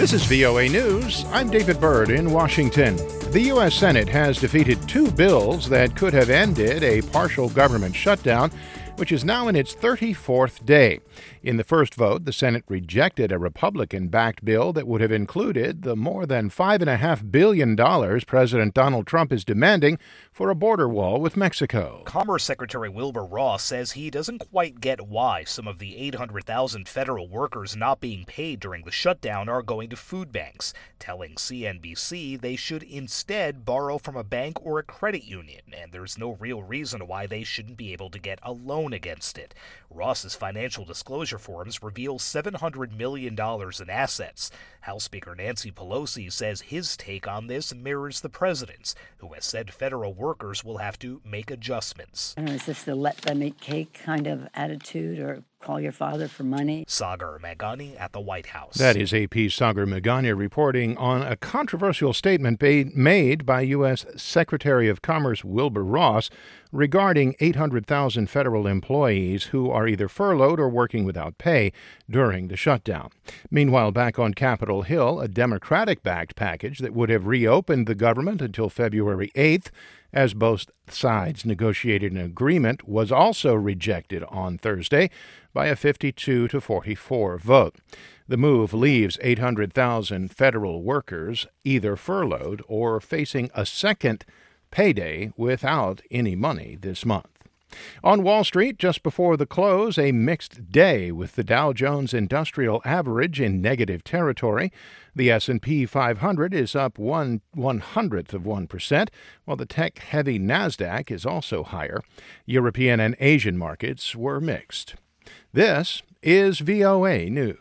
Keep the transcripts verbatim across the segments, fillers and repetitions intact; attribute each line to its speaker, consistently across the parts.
Speaker 1: This is V O A News. I'm David Byrd in Washington. The U S Senate has defeated two bills that could have ended a partial government shutdown, which is now in its thirty-fourth day. In the first vote, the Senate rejected a Republican-backed bill that would have included the more than five point five billion dollars President Donald Trump is demanding for a border wall with Mexico.
Speaker 2: Commerce Secretary Wilbur Ross says he doesn't quite get why some of the eight hundred thousand federal workers not being paid during the shutdown are going to food banks, telling C N B C they should instead borrow from a bank or a credit union, and there's no real reason why they shouldn't be able to get a loan against it. Ross's financial disclosure forms reveal seven hundred million dollars in assets. House Speaker Nancy Pelosi says his take on this mirrors the president's, who has said federal workers will have to make adjustments.
Speaker 3: I don't know, is this the let them eat cake kind of attitude, or call your father for money?
Speaker 2: Sagar Meghani at the White House.
Speaker 1: That is A P's Sagar Meghani reporting on a controversial statement made by U S Secretary of Commerce Wilbur Ross regarding eight hundred thousand federal employees who are either furloughed or working without pay during the shutdown. Meanwhile, back on Capitol Hill, a Democratic-backed package that would have reopened the government until February eighth, as both sides negotiated an agreement, was also rejected on Thursday by a fifty-two to forty-four vote. The move leaves eight hundred thousand federal workers either furloughed or facing a second payday without any money this month. On Wall Street, just before the close, a mixed day with the Dow Jones Industrial Average in negative territory. The S and P five hundred is up one one hundredth of one percent, while the tech-heavy Nasdaq is also higher. European and Asian markets were mixed. This is V O A News.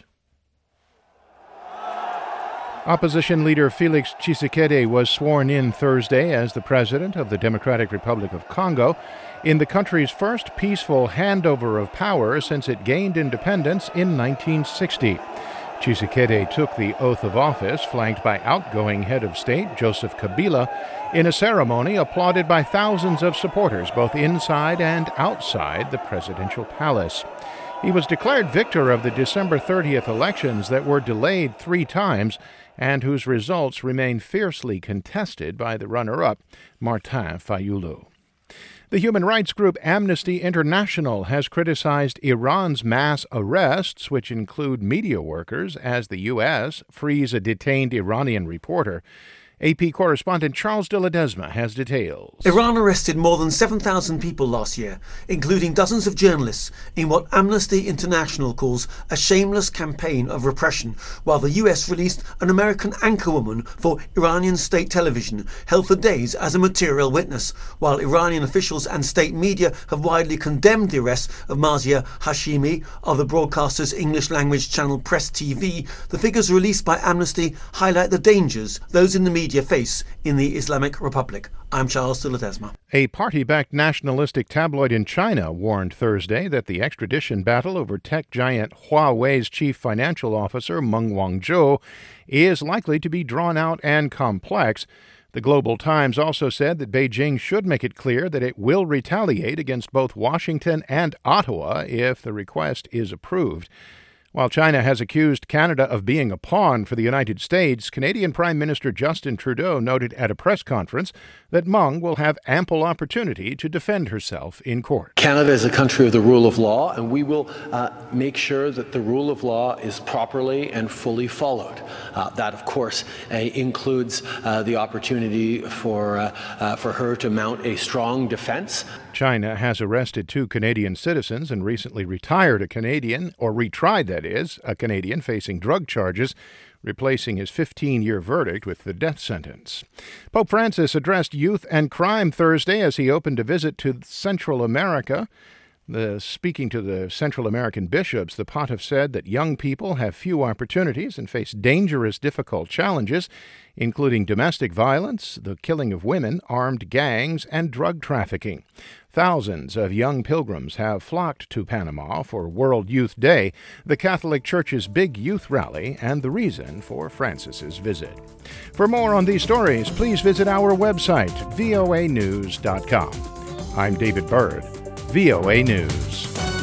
Speaker 1: Opposition leader Felix Tshisekedi was sworn in Thursday as the president of the Democratic Republic of Congo in the country's first peaceful handover of power since it gained independence in nineteen sixty. Tshisekedi took the oath of office, flanked by outgoing head of state Joseph Kabila, in a ceremony applauded by thousands of supporters both inside and outside the presidential palace. He was declared victor of the December thirtieth elections that were delayed three times and whose results remain fiercely contested by the runner-up, Martin Fayulu. The human rights group Amnesty International has criticized Iran's mass arrests, which include media workers, as the U S frees a detained Iranian reporter. A P correspondent Charles de Ledesma has details.
Speaker 4: Iran arrested more than seven thousand people last year, including dozens of journalists, in what Amnesty International calls a shameless campaign of repression, while the U S released an American anchorwoman for Iranian state television, held for days as a material witness, while Iranian officials and state media have widely condemned the arrest of Mazia Hashimi of the broadcaster's English-language channel Press T V. The figures released by Amnesty highlight the dangers those in the media face in the Islamic Republic. I'm Charles de Ledesma.
Speaker 1: A party-backed nationalistic tabloid in China warned Thursday that the extradition battle over tech giant Huawei's chief financial officer, Meng Wanzhou, is likely to be drawn out and complex. The Global Times also said that Beijing should make it clear that it will retaliate against both Washington and Ottawa if the request is approved. While China has accused Canada of being a pawn for the United States, Canadian Prime Minister Justin Trudeau noted at a press conference that Meng will have ample opportunity to defend herself in court.
Speaker 5: Canada is a country of the rule of law, and we will uh, make sure that the rule of law is properly and fully followed. Uh, that, of course, uh, includes uh, the opportunity for, uh, uh, for her to mount a strong defense.
Speaker 1: China has arrested two Canadian citizens and recently retired a Canadian, or retried, that is, a Canadian facing drug charges, replacing his fifteen-year verdict with the death sentence. Pope Francis addressed youth and crime Thursday as he opened a visit to Central America. The, speaking to the Central American bishops, the pontiff said that young people have few opportunities and face dangerous, difficult challenges, including domestic violence, the killing of women, armed gangs, and drug trafficking. Thousands of young pilgrims have flocked to Panama for World Youth Day, the Catholic Church's big youth rally, and the reason for Francis's visit. For more on these stories, please visit our website, V O A news dot com. I'm David Byrd, V O A News.